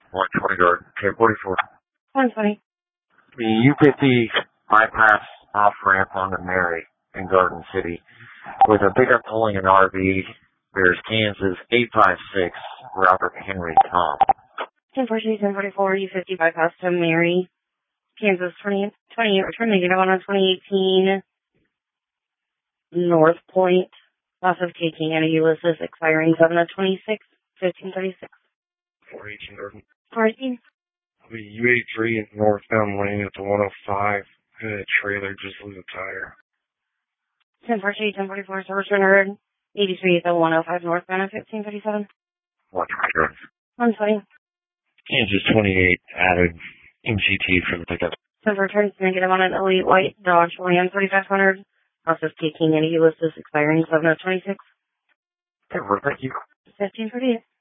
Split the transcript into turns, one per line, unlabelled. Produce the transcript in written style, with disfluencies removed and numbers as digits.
120 Garden, K44.
120.
The U50 bypass off-ramp onto Mary in Garden City with a pickup pulling an RV. There's Kansas 856, Robert Henry Tom.
1040, 1044, U50 bypass to Mary, Kansas 20, return negative on a 2018 North Point. Loss of taking and a Ulysses expiring 7 of 26, 1536.
418 Garden.
418.
The U83 northbound lane at the 105. A trailer just blew a tire.
1040, 1044, service rendered. 83 at the 105 northbound at 1537.
120 Garden.
120.
Kansas 28 added MGT for the pickup.
Since returns negative on an Elite White Dodge Ram 3500. Process taking any Ulysses expiring 7 of 26.
Okay, thank you.
1538.